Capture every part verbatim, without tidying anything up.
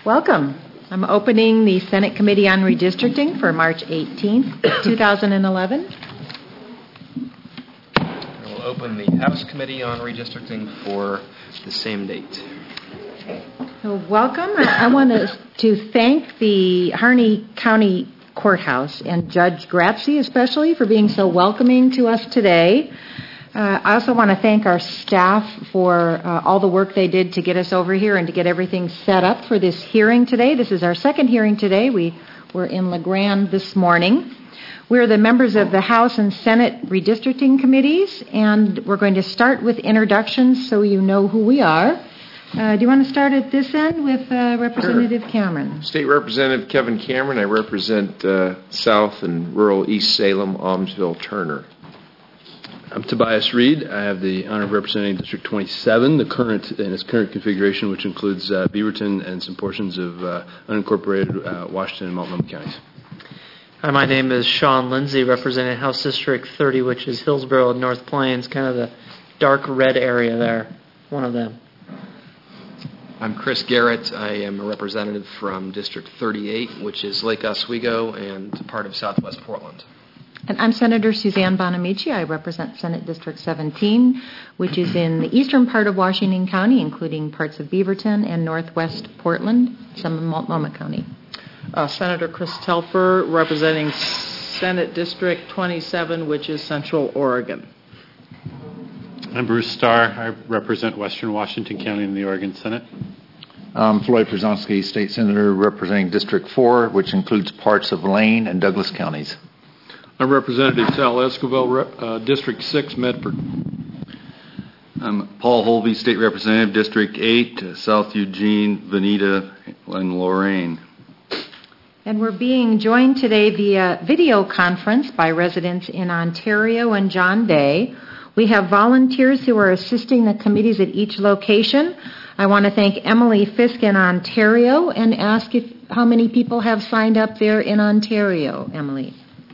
Welcome. I'm opening the Senate Committee on Redistricting for March eighteenth, two thousand eleven. We'll open the House Committee on Redistricting for the same date. So welcome. I, I want to, to thank the Harney County Courthouse and Judge Gratzy especially for being so welcoming to us today. Uh, I also want to thank our staff for uh, all the work they did to get us over here and to get everything set up for this hearing today. This is our second hearing today. We were in LeGrand this morning. We're the members of the House and Senate Redistricting Committees, and we're going to start with introductions so you know who we are. Uh, do you want to start at this end with uh, Representative sure. Cameron? State Representative Kevin Cameron. I represent uh, South and rural East Salem, Almsville, Turner. I'm Tobias Reed. I have the honor of representing District twenty-seven, the current in its current configuration, which includes uh, Beaverton and some portions of uh, unincorporated uh, Washington and Multnomah counties. Hi, my name is Sean Lindsay, representing House District thirty, which is Hillsborough and North Plains, kind of the dark red area there, one of them. I'm Chris Garrett. I am a representative from District thirty-eight, which is Lake Oswego and part of Southwest Portland. And I'm Senator Suzanne Bonamici. I represent Senate District seventeen, which is in the eastern part of Washington County, including parts of Beaverton and northwest Portland, some of Multnomah County. Uh, Senator Chris Telfer, representing Senate District twenty-seven, which is Central Oregon. I'm Bruce Starr. I represent Western Washington County in the Oregon Senate. I'm Floyd Przonski, State Senator representing District four, which includes parts of Lane and Douglas counties. I'm Representative Sal Esquivel, uh, District six, Medford. I'm Paul Holvey, State Representative, District eight, uh, South Eugene, Veneta, and Lorain. And we're being joined today via video conference by residents in Ontario and John Day. We have volunteers who are assisting the committees at each location. I want to thank Emily Fisk in Ontario and ask if how many people have signed up there in Ontario, Emily.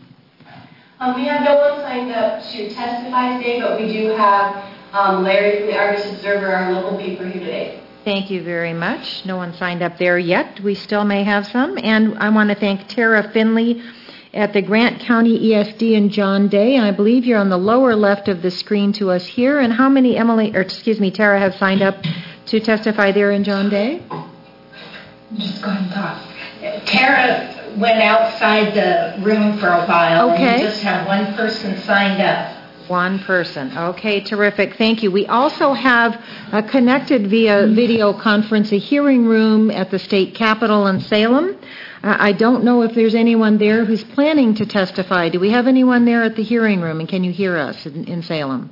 Um, we have no one signed up to testify today, but we do have um, Larry from the Argus Observer, our local paper, here today. Thank you very much. No one signed up there yet. We still may have some. And I want to thank Tara Finley at the Grant County E S D and John Day. And I believe you're on the lower left of the screen to us here. And how many Emily, or excuse me, Tara have signed up to testify there in John Day? Just go ahead and talk. Tara went outside the room for a while. Okay. And we just have one person signed up. One person. Okay, terrific. Thank you. We also have uh, connected via video conference a hearing room at the state capitol in Salem. Uh, I don't know if there's anyone there who's planning to testify. Do we have anyone there at the hearing room, and can you hear us in, in Salem?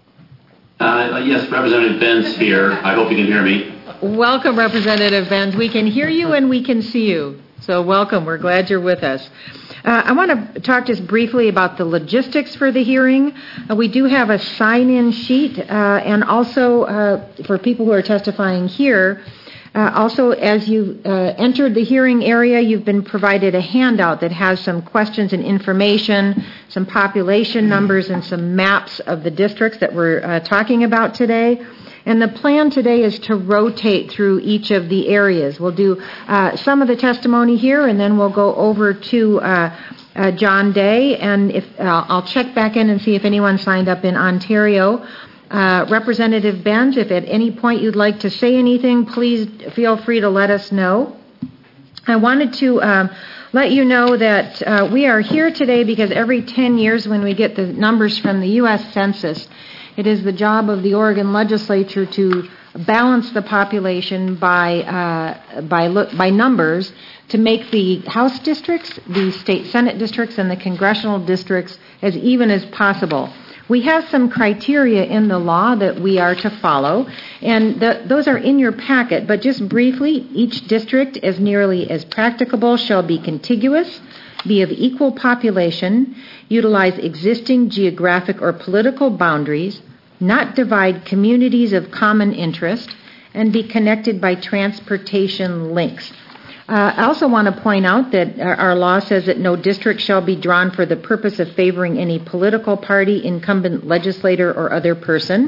Uh, yes, Representative Benz here. I hope you can hear me. Welcome, Representative Benz. We can hear you and we can see you. So welcome. We're glad you're with us. Uh, I want to talk just briefly about the logistics for the hearing. Uh, we do have a sign-in sheet, uh, and also uh, for people who are testifying here, uh, also as you uh, entered the hearing area, you've been provided a handout that has some questions and information, some population numbers, and some maps of the districts that we're uh, talking about today. And the plan today is to rotate through each of the areas. We'll do uh, some of the testimony here, and then we'll go over to uh, uh, John Day. And if uh, I'll check back in and see if anyone signed up in Ontario. Uh, Representative Benz, if at any point you'd like to say anything, please feel free to let us know. I wanted to um, let you know that uh, we are here today because every ten years when we get the numbers from the U S Census, it is the job of the Oregon legislature to balance the population by uh, by look, by numbers to make the House districts, the state Senate districts, and the congressional districts as even as possible. We have some criteria in the law that we are to follow, and the, those are in your packet. But just briefly, each district, as nearly as practicable, shall be contiguous, be of equal population, utilize existing geographic or political boundaries, not divide communities of common interest, and be connected by transportation links. Uh, I also want to point out that our, our law says that no district shall be drawn for the purpose of favoring any political party, incumbent legislator, or other person,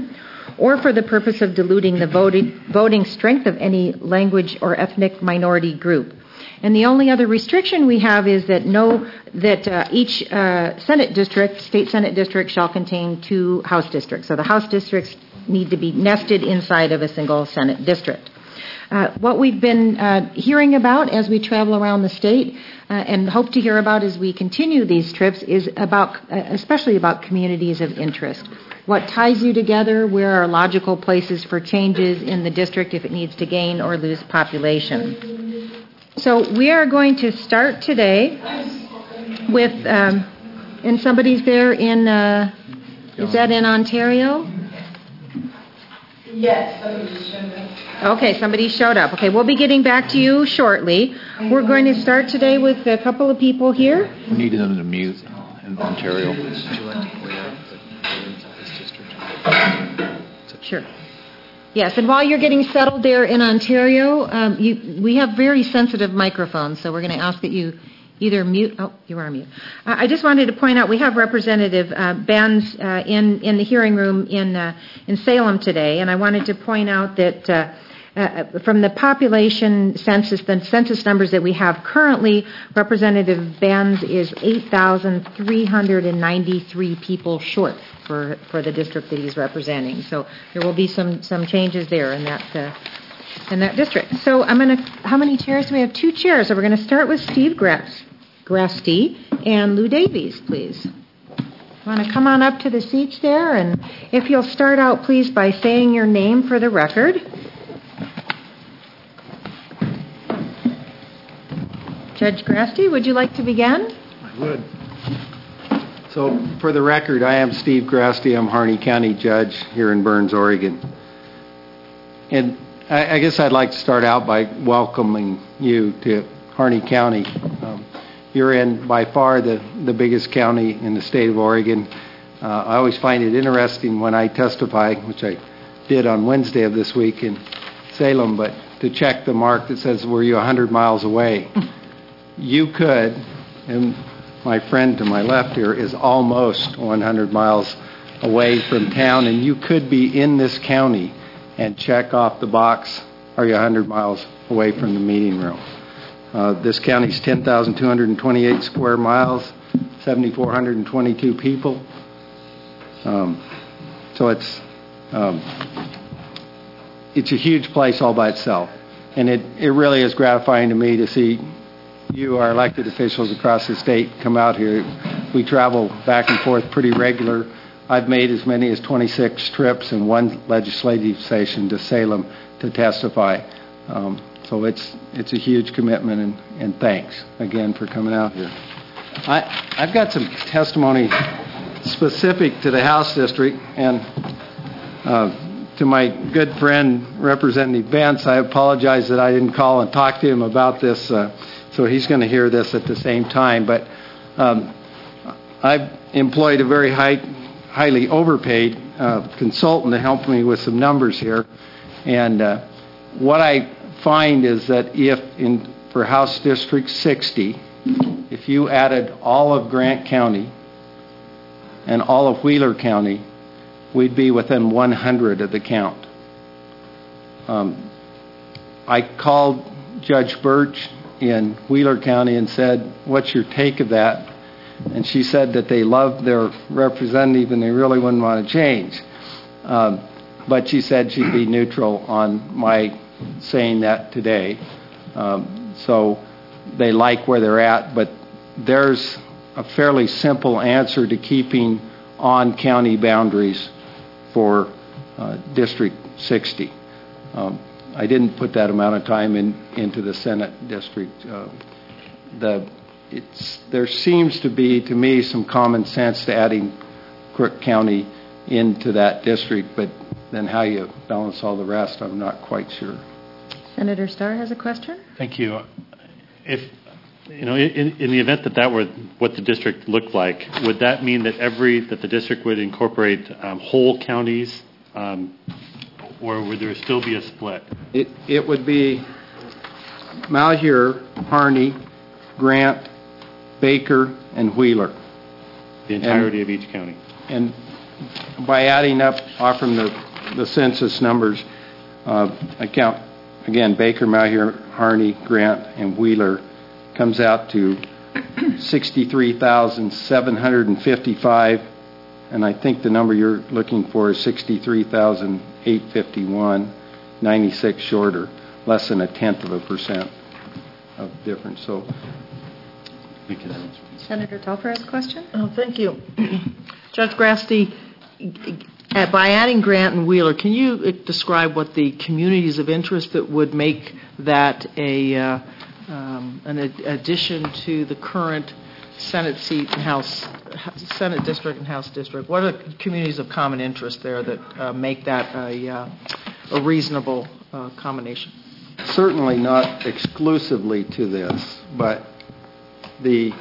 or for the purpose of diluting the voting, voting strength of any language or ethnic minority group. And the only other restriction we have is that no that uh, each uh, Senate district, state Senate district, shall contain two House districts. So the House districts need to be nested inside of a single Senate district. Uh, what we've been uh, hearing about as we travel around the state uh, and hope to hear about as we continue these trips is about, uh, especially about communities of interest. What ties you together? Where are logical places for changes in the district if it needs to gain or lose population? So we are going to start today with, um, and somebody's there in, uh, is that in Ontario? Yes, somebody just showed up. Okay, somebody showed up. Okay, we'll be getting back to you shortly. We're going to start today with a couple of people here. We need them to mute in Ontario. Would you like to point out that this district? Sure. Yes, and while you're getting settled there in Ontario, um, you, we have very sensitive microphones, so we're going to ask that you either mute. Oh, you are mute. Uh, I just wanted to point out we have Representative uh, Benz uh, in in the hearing room in uh, in Salem today, and I wanted to point out that. Uh, Uh, from the population census, the census numbers that we have currently, Representative Benz is eight thousand three hundred ninety-three people short for, for the district that he's representing. So there will be some, some changes there in that uh, in that district. So I'm going to. How many chairs do we have? Two chairs. So we're going to start with Steve Grass, Grasty and Lou Davies, please. Want to come on up to the seats there, and if you'll start out, please, by saying your name for the record. Judge Grasty, would you like to begin? I would. So, for the record, I am Steve Grasty. I'm Harney County Judge here in Burns, Oregon. And I, I guess I'd like to start out by welcoming you to Harney County. Um, you're in, by far, the, the biggest county in the state of Oregon. Uh, I always find it interesting when I testify, which I did on Wednesday of this week in Salem, but to check the mark that says, were you one hundred miles away? You could, and my friend to my left here is almost one hundred miles away from town, and you could be in this county and check off the box, are you one hundred miles away from the meeting room? Uh, this county is ten thousand two hundred twenty-eight square miles, seven thousand four hundred twenty-two people. Um, so it's um, it's a huge place all by itself, and it, it really is gratifying to me to see you, our elected officials across the state, come out here. We travel back and forth pretty regular. I've made as many as twenty-six trips in one legislative session to Salem to testify. Um, so it's it's a huge commitment, and, and thanks again for coming out here. I, I've got some testimony specific to the House District, and uh, to my good friend, Representative Benz, I apologize that I didn't call and talk to him about this, uh, so he's going to hear this at the same time. But um, I've employed a very high, highly overpaid uh, consultant to help me with some numbers here. And uh, what I find is that if in for House District sixty, if you added all of Grant County and all of Wheeler County, we'd be within one hundred of the count. Um, I called Judge Birch in Wheeler County and said, what's your take of that? And she said that they love their representative and they really wouldn't want to change. Um, but she said she'd be neutral on my saying that today. Um, so they like where they're at, but there's a fairly simple answer to keeping on county boundaries for uh, District sixty. Um, I didn't put that amount of time in into the Senate district. Uh, the it's there seems to be, to me, some common sense to adding Crook County into that district, but then how you balance all the rest, I'm not quite sure. Senator Starr has a question. Thank you. If you know, in, in the event that that were what the district looked like, would that mean that every that the district would incorporate um, whole counties, um, or would there still be a split? It it would be Malheur, Harney, Grant, Baker, and Wheeler. The entirety and, of each county. And by adding up off from the the census numbers, uh, I count, again, Baker, Malheur, Harney, Grant, and Wheeler comes out to sixty-three thousand seven hundred fifty-five, and I think the number you're looking for is sixty-three thousand eight hundred fifty-one, ninety-six shorter, less than a tenth of a percent of difference. So, thank you. Senator Telfer has a question? Oh, thank you. Judge Grasty, uh, by adding Grant and Wheeler, can you uh, describe what the communities of interest that would make that a uh, um, an ad- addition to the current Senate seat and House, Senate district and House district? What are the communities of common interest there that uh, make that a, uh, a reasonable uh, combination? Certainly not exclusively to this, but the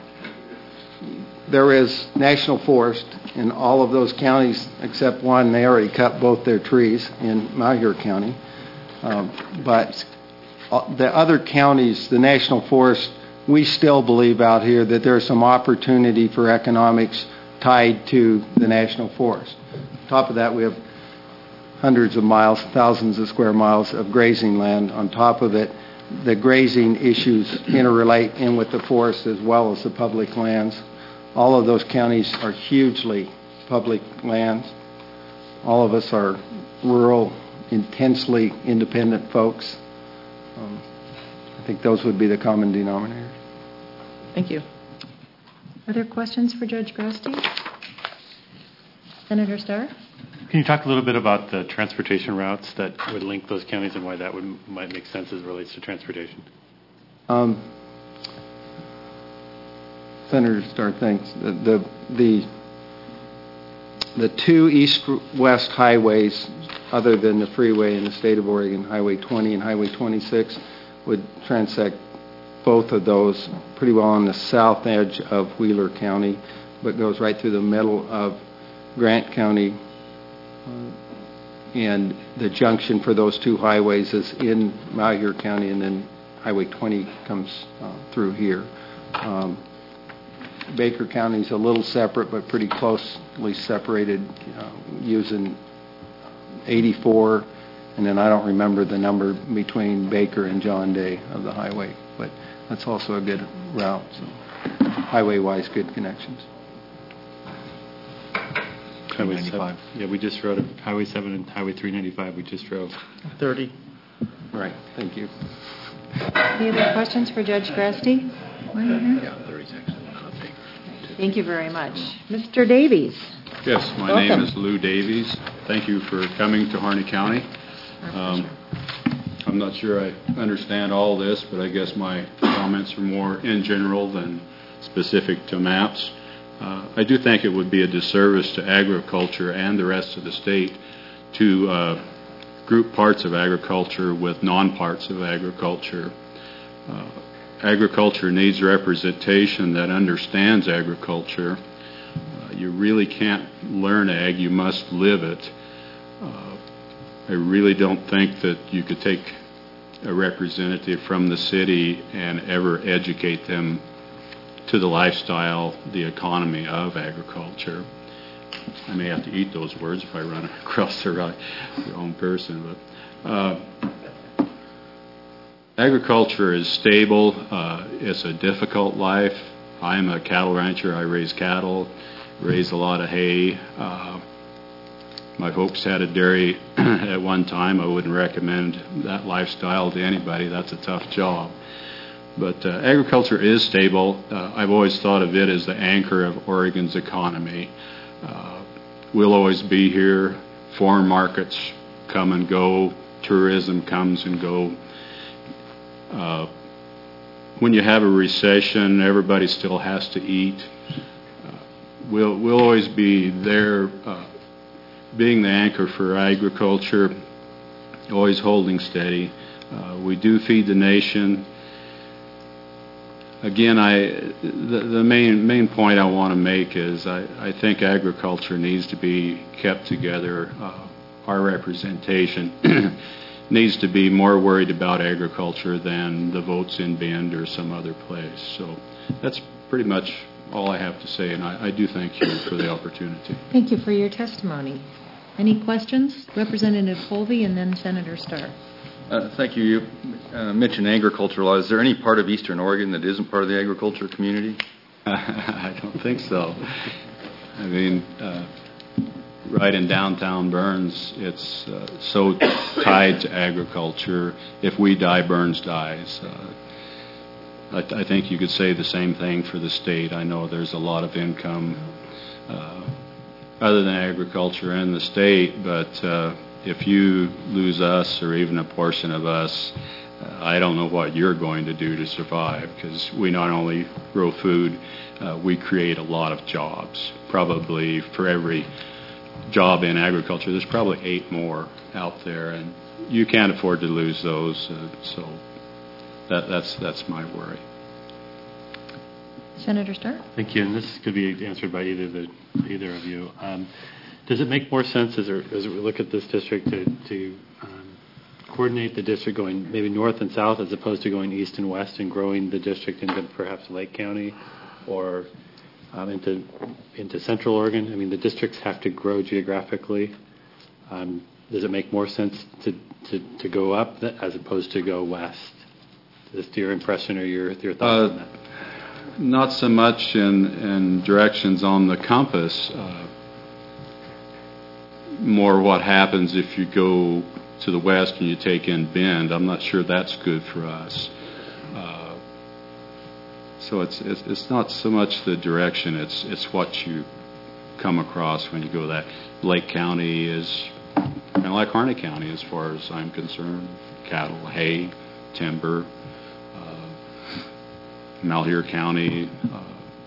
there is national forest in all of those counties except one. They already cut both their trees in Malheur County. Um, but the other counties, the national forest, we still believe out here that there's some opportunity for economics tied to the national forest. On top of that, we have hundreds of miles, thousands of square miles of grazing land. On top of it, the grazing issues interrelate in with the forest as well as the public lands. All of those counties are hugely public lands. All of us are rural, intensely independent folks. Um, I think those would be the common denominators. Thank you. Other questions for Judge Grasty? Senator Starr? Can you talk a little bit about the transportation routes that would link those counties and why that would might make sense as it relates to transportation? Um, Senator Starr, thanks. The, the the the two east-west highways, other than the freeway in the state of Oregon, Highway twenty and Highway twenty-six, would transect both of those pretty well on the south edge of Wheeler County, but goes right through the middle of Grant County. Uh, and the junction for those two highways is in Malheur County, and then Highway twenty comes uh, through here. Um, Baker County is a little separate, but pretty closely separated, uh, using eighty-four, and then I don't remember the number between Baker and John Day of the highway, but that's also a good route. So, highway-wise, good connections. Highway seven. Yeah, we just rode it. Highway seven and Highway three ninety-five. We just drove. thirty. Right. Thank you. Any other questions for Judge Grasty? Yeah, thirty's actually not a big. Thank you very much. Mister Davies. Yes, my Welcome. name is Lou Davies. Thank you for coming to Harney County. Um, I'm not sure I understand all this, but I guess my comments are more in general than specific to maps. Uh, I do think it would be a disservice to agriculture and the rest of the state to uh, group parts of agriculture with non-parts of agriculture. Uh, agriculture needs representation that understands agriculture. Uh, you really can't learn ag, you must live it. Uh, I really don't think that you could take a representative from the city and ever educate them to the lifestyle, the economy of agriculture. I may have to eat those words if I run across the right, wrong person. But uh, agriculture is stable. Uh, it's a difficult life. I'm a cattle rancher. I raise cattle, raise a lot of hay. Uh, my folks had a dairy at one time. I wouldn't recommend that lifestyle to anybody. That's a tough job. But uh, agriculture is stable. Uh, I've always thought of it as the anchor of Oregon's economy. Uh, we'll always be here. Foreign markets come and go. Tourism comes and go. Uh, when you have a recession, everybody still has to eat. Uh, we'll, we'll always be there, uh, being the anchor for agriculture, always holding steady. Uh, we do feed the nation. Again, I, the, the main main point I want to make is I, I think agriculture needs to be kept together. Uh, our representation needs to be more worried about agriculture than the votes in Bend or some other place. So that's pretty much all I have to say, and I, I do thank you for the opportunity. Thank you for your testimony. Any questions? Representative Colby and then Senator Starr. Uh, thank you. You uh, mentioned agriculture law. Is there any part of Eastern Oregon that isn't part of the agriculture community? I don't think so. I mean, uh, right in downtown Burns, it's uh, so tied to agriculture. If we die, Burns dies. Uh, I, th- I think you could say the same thing for the state. I know there's a lot of income uh, other than agriculture in the state, but uh, if you lose us or even a portion of us, uh, I don't know what you're going to do to survive, because we not only grow food, uh, we create a lot of jobs. Probably for every job in agriculture, there's probably eight more out there, and you can't afford to lose those. Uh, so that, that's that's my worry. Senator Starr? Thank you. And this could be answered by either the either of you. Um, does it make more sense as, as we look at this district to, to um, coordinate the district going maybe north and south as opposed to going east and west and growing the district into perhaps Lake County or um, into into Central Oregon? I mean, the districts have to grow geographically. Um, does it make more sense to, to, to go up th- as opposed to go west? Is this your impression or your, your thoughts Uh, on that? Not so much in, in directions on the compass. Uh, more what happens if you go to the west and you take in Bend. I'm not sure that's good for us. Uh, so it's, it's it's not so much the direction. It's it's what you come across when you go that. Lake County is kind of like Harney County as far as I'm concerned. Cattle, hay, timber. Malheur County, uh,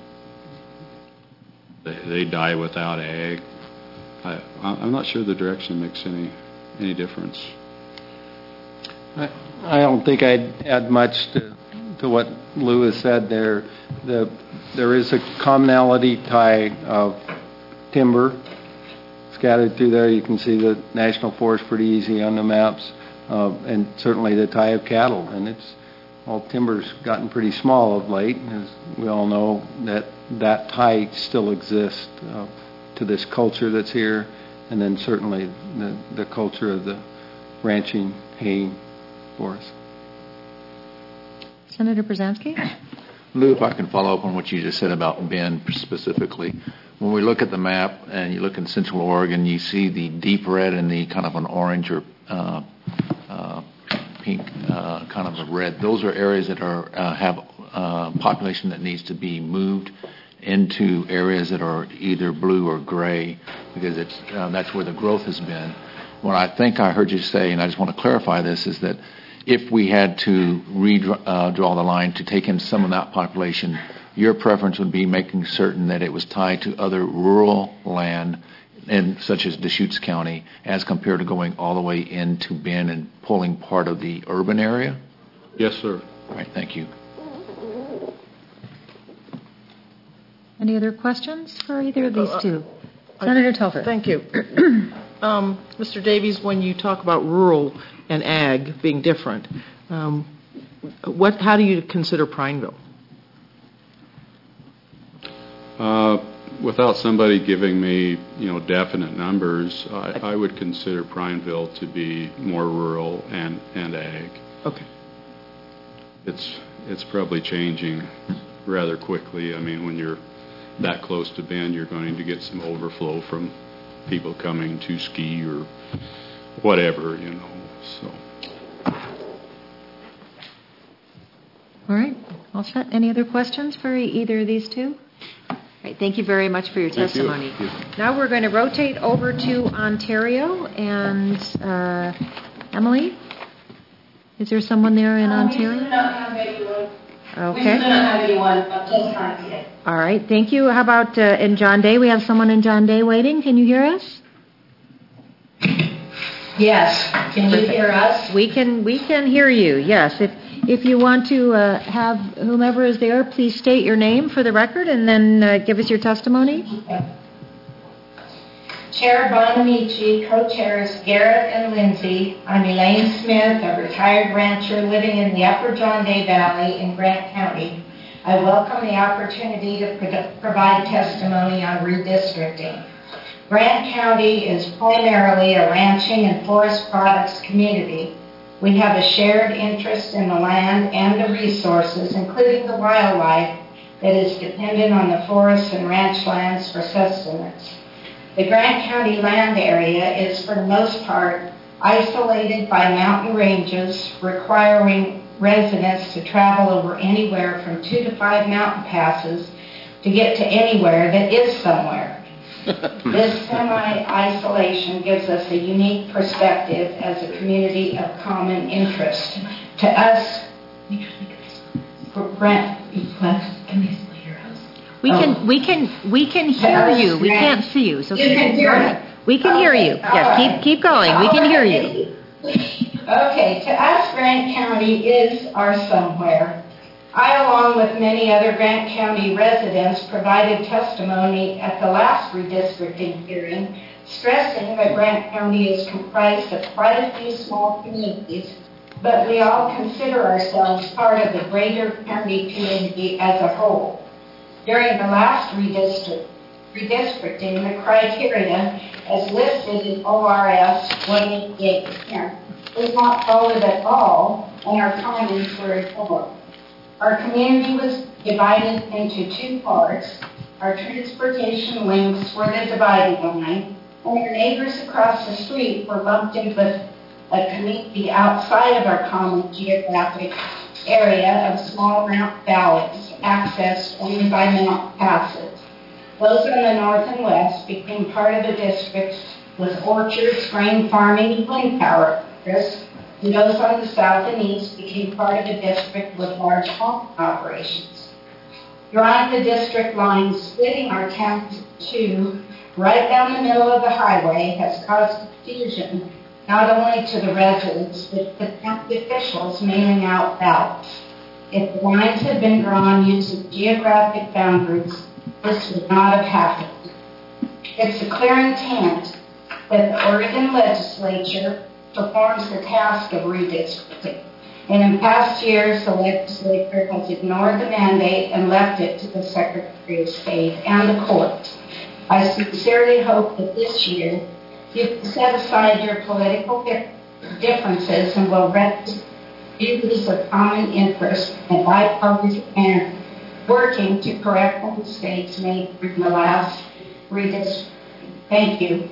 they, they die without ag. I, I'm not sure the direction makes any any difference. I, I don't think I'd add much to, to what Lou has said there. The, there is a commonality tie of timber scattered through there. You can see the national forest pretty easy on the maps, uh, and certainly the tie of cattle. And it's Well, timber's gotten pretty small of late. As we all know, that that tie still exists uh, to this culture that's here, and then certainly the, the culture of the ranching, haying forest. Senator Brzezinski? Lou, if I can follow up on what you just said about Bend specifically. When we look at the map and you look in Central Oregon, you see the deep red and the kind of an orange or uh, uh, pink, uh, kind of a red. Those are areas that are uh, have uh, population that needs to be moved into areas that are either blue or gray, because it's uh, that's where the growth has been. What I think I heard you say, and I just want to clarify this, is that if we had to redraw uh, draw the line to take in some of that population, your preference would be making certain that it was tied to other rural land, and such as Deschutes County, as compared to going all the way into Bend and pulling part of the urban area? Yes, sir. All right, thank you. Any other questions for either of these two? Senator Telfer. Thank you. um, Mister Davies, when you talk about rural and ag being different, um, what? How do you consider Prineville? Uh, without somebody giving me, you know, definite numbers, I, I would consider Prineville to be more rural and, and ag. Okay. It's it's probably changing rather quickly. I mean, when you're that close to Bend, you're going to get some overflow from people coming to ski or whatever, you know. So. All right. All set. Any other questions for either of these two? All right. Thank you very much for your Thank testimony. you. Now we're going to rotate over to Ontario. And uh, Emily, is there someone there in Um, Ontario? We do not have anyone. Okay. We do not have anyone up this time today. All right. Thank you. How about uh, in John Day? We have someone in John Day waiting. Can you hear us? Yes. Can you hear us? We can. We can hear you. Yes. If if you want to uh, have whomever is there, please state your name for the record and then uh, give us your testimony. Chair Bonamici, co-chairs Garrett and Lindsay. I'm Elaine Smith, a retired rancher living in the Upper John Day Valley in Grant County. I welcome the opportunity to pro- provide testimony on redistricting. Grant County is primarily a ranching and forest products community. We have a shared interest in the land and the resources, including the wildlife that is dependent on the forests and ranch lands for sustenance. The Grant County land area is, for the most part, isolated by mountain ranges, requiring residents to travel over anywhere from two to five mountain passes to get to anywhere that is somewhere. This semi-isolation gives us a unique perspective as a community of common interest. To us, Brent, We can, we can, we can hear you. We can't see you. So You can hear me. We can hear you. Yes, keep keep going. We can hear you. Okay, to us, Grant County is our somewhere. I, along with many other Grant County residents, provided testimony at the last redistricting hearing, stressing that Grant County is comprised of quite a few small communities, but we all consider ourselves part of the greater county community as a whole. During the last redistrict, redistricting, the criteria as listed in O R S one eighty-eight ten was not followed at all, and our comments were ignored. Our community was divided into two parts. Our transportation links were the dividing line, and our neighbors across the street were lumped into a community outside of our common geographic area of small mountain valleys, accessed only by mountain passes. Those on the north and west became part of the districts with orchards, grain farming, and wind power interests, and those on the south and east became part of the district with large farm operations. Drawing the district lines splitting our town in two right down the middle of the highway has caused confusion not only to the residents, but to county officials mailing out ballots. If the lines had been drawn using geographic boundaries, this would not have happened. It's a clear intent that the Oregon legislature performs the task of redistricting. And in past years, the legislature has ignored the mandate and left it to the Secretary of State and the courts. I sincerely hope that this year you set aside your political differences and will recognize views of common interest and bipartisan manner, working to correct the mistakes made during the last redistricting. Thank you.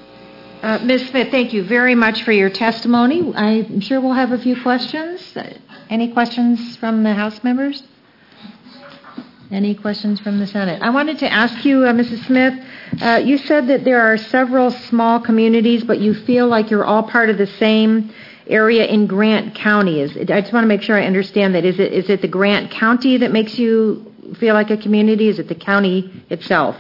Uh, Miz Smith, thank you very much for your testimony. I'm sure we'll have a few questions. Uh, any questions from the House members? Any questions from the Senate? I wanted to ask you, uh, Missus Smith, uh, you said that there are several small communities, but you feel like you're all part of the same area in Grant County. Is it, I just want to make sure I understand that. Is it is it the Grant County that makes you feel like a community? Is it the county itself?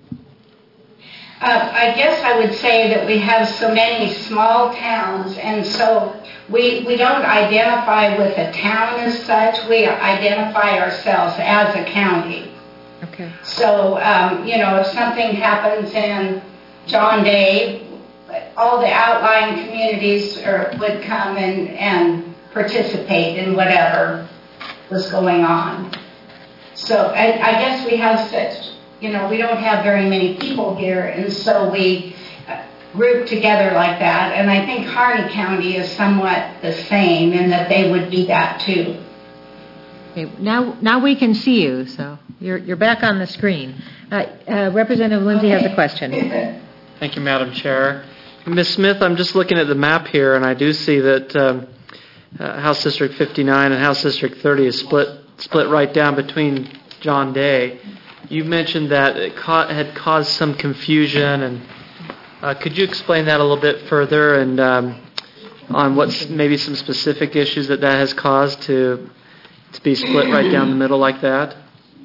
Uh, I guess I would say that we have so many small towns, and so we we don't identify with a town as such. We identify ourselves as a county. Okay. So, um, you know, if something happens in John Day, all the outlying communities are, would come and, and participate in whatever was going on. So I, I guess we have such... You know, we don't have very many people here, and so we group together like that. And I think Harney County is somewhat the same in that they would do that too. Okay, now, now we can see you, so you're you're back on the screen. Uh, uh, Representative Lindsay okay. has a question. Thank you, Madam Chair. Miz Smith, I'm just looking at the map here, and I do see that um, uh, House District fifty-nine and House District thirty is split split right down between John Day. You mentioned that it ca- had caused some confusion, and uh, could you explain that a little bit further, and um, on what maybe some specific issues that that has caused to to be split right down the middle like that?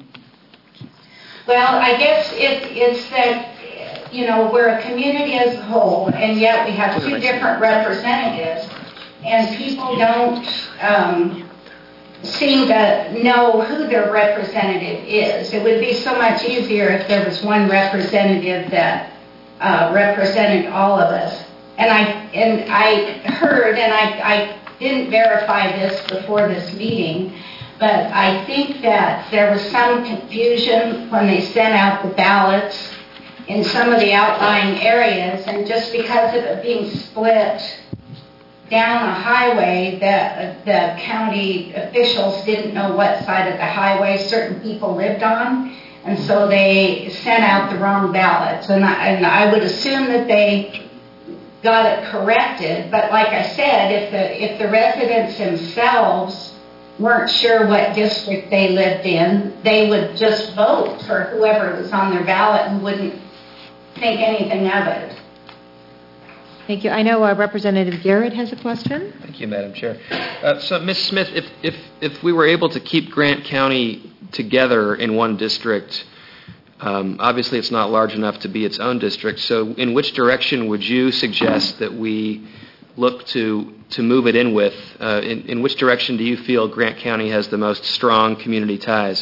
Well, I guess it, it's that, you know, we're a community as a whole, and yet we have two different representatives, and people don't um, seem to know who their representative is. It would be so much easier if there was one representative that uh, represented all of us. And I and I heard, and I, I didn't verify this before this meeting, but I think that there was some confusion when they sent out the ballots in some of the outlying areas, and just because of it being split down a highway, the, the county officials didn't know what side of the highway certain people lived on, and so they sent out the wrong ballots. And I, and I would assume that they got it corrected, but like I said, if the if the residents themselves weren't sure what district they lived in, they would just vote for whoever was on their ballot and wouldn't think anything of it. Thank you. I know uh, Representative Garrett has a question. Thank you, Madam Chair. Uh, so, Miz Smith, if, if, if we were able to keep Grant County together in one district, um, obviously it's not large enough to be its own district, so in which direction would you suggest that we look to to move it in with? Uh, in, in which direction do you feel Grant County has the most strong community ties?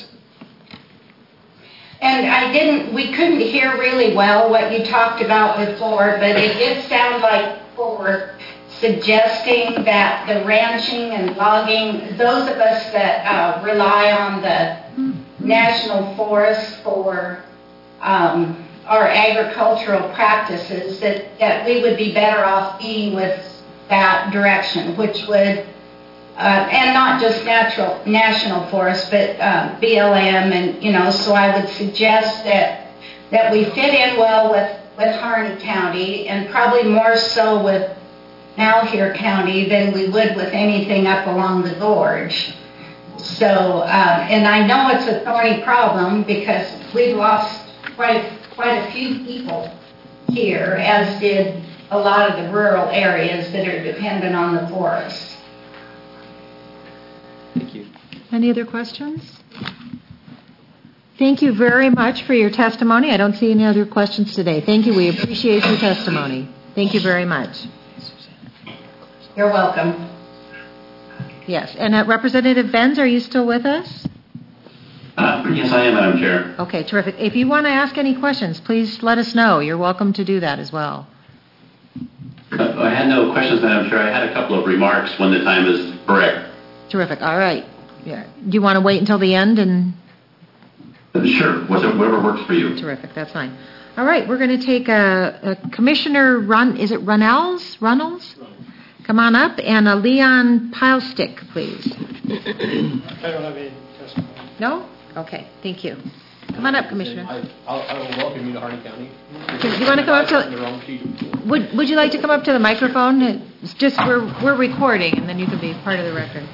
And I didn't, we couldn't hear really well what you talked about before, but it did sound like for suggesting that the ranching and logging, those of us that uh, rely on the national forest for um, our agricultural practices, that, that we would be better off being with that direction, which would Uh, and not just natural national forests, but uh, B L M, and you know. So I would suggest that that we fit in well with with Harney County, and probably more so with Malheur County than we would with anything up along the gorge. So, uh, and I know it's a thorny problem because we've lost quite quite a few people here, as did a lot of the rural areas that are dependent on the forests. Thank you. Any other questions? Thank you very much for your testimony. I don't see any other questions today. Thank you. We appreciate your testimony. Thank you very much. You're welcome. Yes. And uh, Representative Benz, are you still with us? Uh, yes, I am, Madam Chair. Okay, terrific. If you want to ask any questions, please let us know. You're welcome to do that as well. Uh, I had no questions, Madam Chair. I had a couple of remarks when the time is correct. Terrific. All right. Yeah. Do you want to wait until the end and? Sure. Whatever works for you. Terrific. That's fine. All right. We're going to take a, a Commissioner Run. Is it Runnels? Runnels? Come on up, and a Leon Pilestick, please. I don't have any testimony. No? Okay. Thank you. Come on up, Commissioner. I, I'll, I will welcome you to Harney County. Do you want to come up to? Would Would you like to come up to the microphone? It's just we're we're recording, and then you can be part of the record.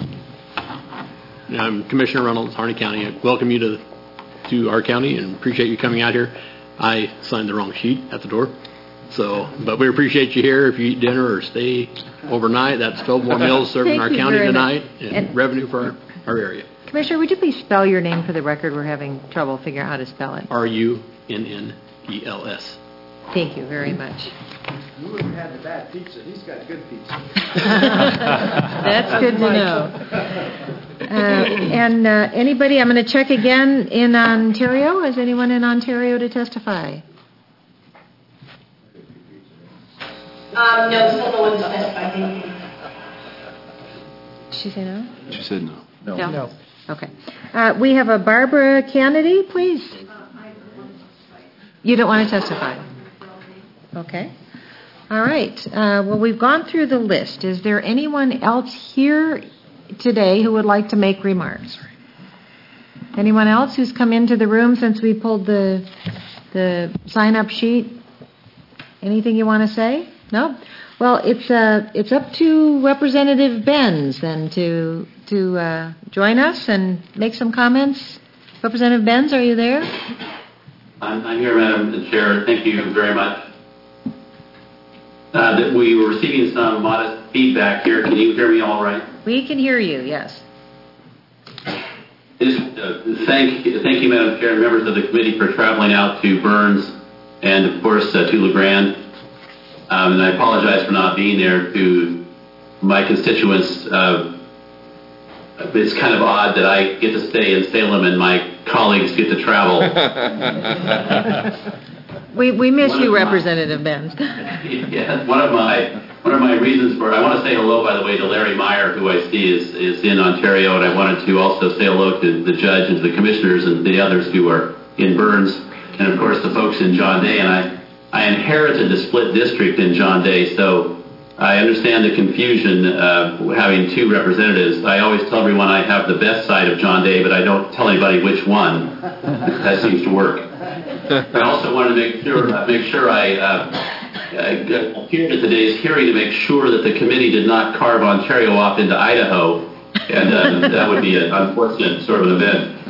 I'm Commissioner Reynolds, Harney County. I welcome you to to our county and appreciate you coming out here. I signed the wrong sheet at the door, so but we appreciate you here. If you eat dinner or stay overnight, that's twelve more meals served in our county tonight and, and revenue for our, our area. Commissioner, would you please spell your name for the record? We're having trouble figuring out how to spell it. R U N N E L S. Thank you very much. You wouldn't have had the bad pizza. He's got good pizza. That's good to know. Uh, and uh, anybody, I'm going to check again in Ontario. Is anyone in Ontario to testify? Um, no, still no one's testified. Did she say no? She said no. No. No. no. Okay. Uh, we have a Barbara Kennedy, please. You don't want to testify? Okay. All right. Uh, well, we've gone through the list. Is there anyone else here today who would like to make remarks? Anyone else who's come into the room since we pulled the the sign-up sheet? Anything you want to say? No? Well, it's uh, it's up to Representative Benz then to to uh, join us and make some comments. Representative Benz, are you there? I'm, I'm here, Madam Chair. Thank you very much. Uh, that we were receiving some modest feedback here. Can you hear me all right? We can hear you, yes. Just, uh, thank, thank you, Madam Chair, and members of the committee for traveling out to Burns and, of course, uh, to LeGrand. Um, and I apologize for not being there to my constituents. Uh, it's kind of odd that I get to stay in Salem and my colleagues get to travel. we we miss one you, my, Representative Benz. Yeah, one of my one of my reasons for I want to say hello, by the way, to Larry Meyer, who I see is is in Ontario, and I wanted to also say hello to the judge and to the commissioners and the others who are in Burns. and of course the folks in John Day. And I, I inherited the split district in John Day, so I understand the confusion uh, having two representatives. I always tell everyone I have the best side of John Day, but I don't tell anybody which one. That seems to work. I also wanted to make sure, uh, make sure I uh, appeared at today's hearing to make sure that the committee did not carve Ontario off into Idaho, and uh, that would be an unfortunate sort of event.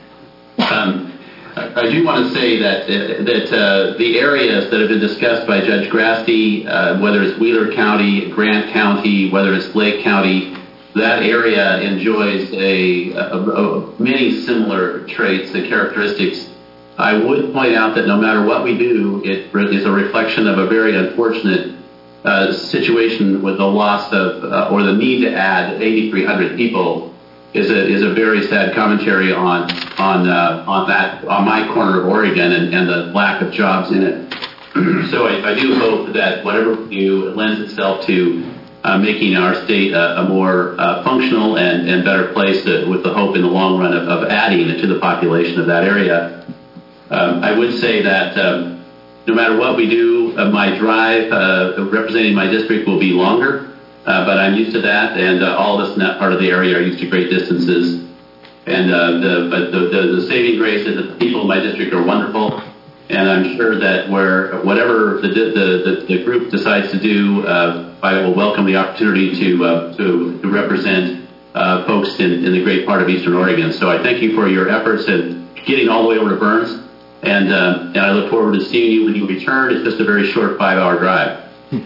Um, I do want to say that that uh, the areas that have been discussed by Judge Grasty, uh, whether it's Wheeler County, Grant County, whether it's Lake County, that area enjoys a, a, a many similar traits and characteristics. I would point out that no matter what we do, it is a reflection of a very unfortunate uh, situation with the loss of uh, or the need to add eighty-three hundred people. Is a is a very sad commentary on on uh, on that on my corner of Oregon and, and the lack of jobs in it. So I, I do hope that whatever we do, it lends itself to uh, making our state a, a more uh, functional and, and better place to, with the hope in the long run of, of adding to the population of that area. Um, I would say that um, no matter what we do, uh, my drive uh, representing my district will be longer. Uh, but I'm used to that, and uh, all of us in that part of the area are used to great distances. And uh, the, but the, the, the saving grace is that the people in my district are wonderful, and I'm sure that where whatever the the, the, the group decides to do, uh, I will welcome the opportunity to uh, to, to represent uh, folks in, in the great part of Eastern Oregon. So I thank you for your efforts in getting all the way over to Burns, and uh, and I look forward to seeing you when you return. It's just a very short five-hour drive.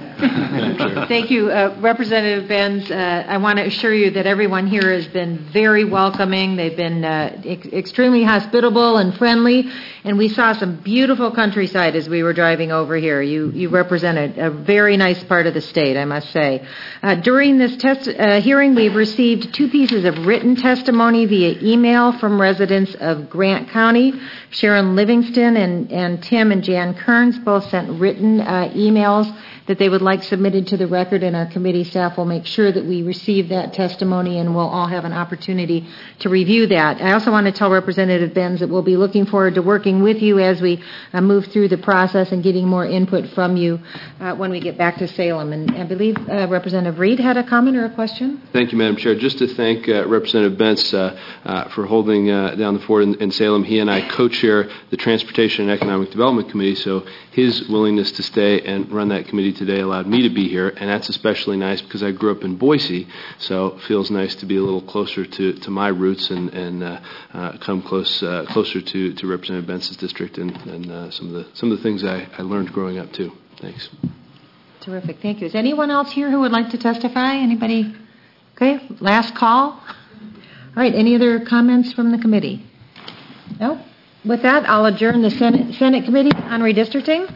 Thank you, uh, Representative Benz. Uh, I want to assure you that everyone here has been very welcoming. They've been uh, ex- extremely hospitable and friendly, and we saw some beautiful countryside as we were driving over here. You you represent a, a very nice part of the state, I must say. Uh, during this test, uh, hearing, we've received two pieces of written testimony via email from residents of Grant County. Sharon Livingston and, and Tim and Jan Kearns both sent written uh, emails that they would like submitted to the record, and our committee staff will make sure that we receive that testimony, and we'll all have an opportunity to review that. I also want to tell Representative Benz that we'll be looking forward to working with you as we uh, move through the process and getting more input from you uh, when we get back to Salem. And I believe uh, Representative Reed had a comment or a question? Thank you, Madam Chair. Just to thank uh, Representative Benz uh, uh, for holding uh, down the fort in, in Salem. He and I co-chair the Transportation and Economic Development Committee, so his willingness to stay and run that committee today allowed me to be here, and that's especially nice because I grew up in Boise, so it feels nice to be a little closer to, to my roots and, and uh, uh, come close uh, closer to, to Representative Benz's district and, and uh, some of the some of the things I, I learned growing up too. Thanks. Terrific. Thank you. Is anyone else here who would like to testify? Anybody? Okay. Last call. All right. Any other comments from the committee? No? With that, I'll adjourn the Senate, Senate Committee on Redistricting.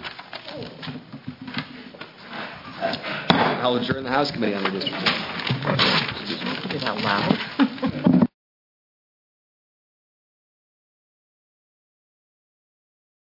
I'll adjourn the House Committee on Redistricting. Is that loud?